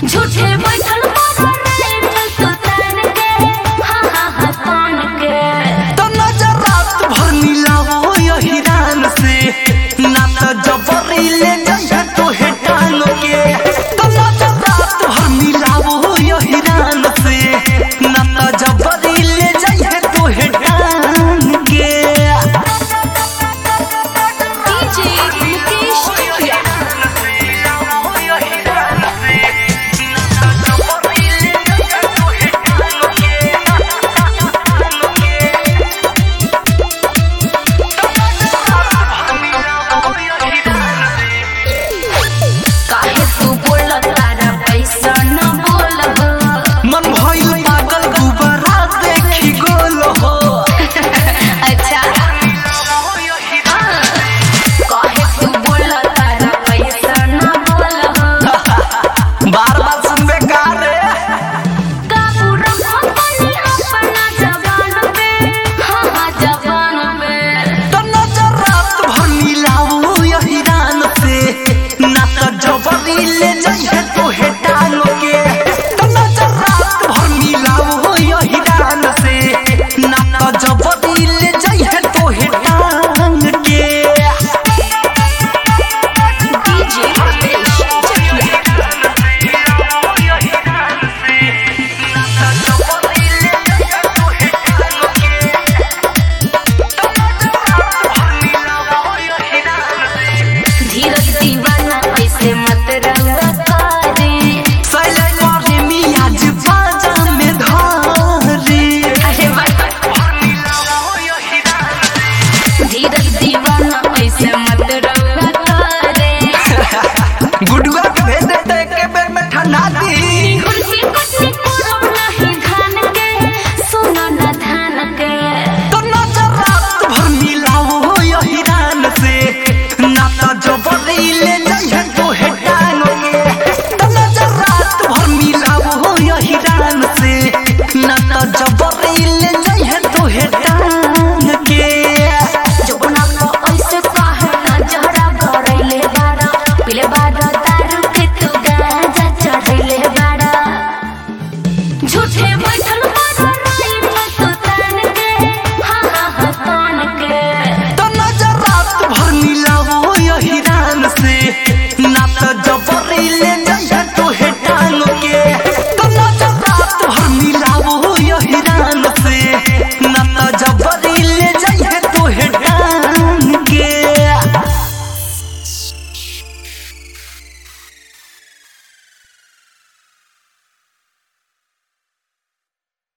झूठे बैठल तो तन के हा कान के तो नजर रात भर मिलावो यही रान से ना तो जबरी ले जाए तो है टांग के तो नजर रात भर मिलावो यही रान से ना तो जबरी ले जाए तो है टांग के डीजे मुकेश टिकिया काहे तू बोलत तारा पैसा न बोलब मन भइल पागल गुबारा देखी गोल हो अच्छा काहे तू बोलत तारा पैसा न बोलब बार बार सुनबे का रे काबू रखो पानी अपना जबान पे हाँ जबान पे तो नजर रात भर मिलावो यही रान से ना तो जबरी ले जाए तो है टांग के तो नजर रात भर मिलावो यही रान से ना तो जबरी ले जाए तो है टांग के डीजे मुकेश टिकिया धीरज दीवाना ऐसे मत रहुआ करे सैले मारे मियाँ जी बाजा में धारे अरे धीरज दीवाना ऐसे मत रहुआ करे गुडुआ के भेज देते के बेर में ठंडा दी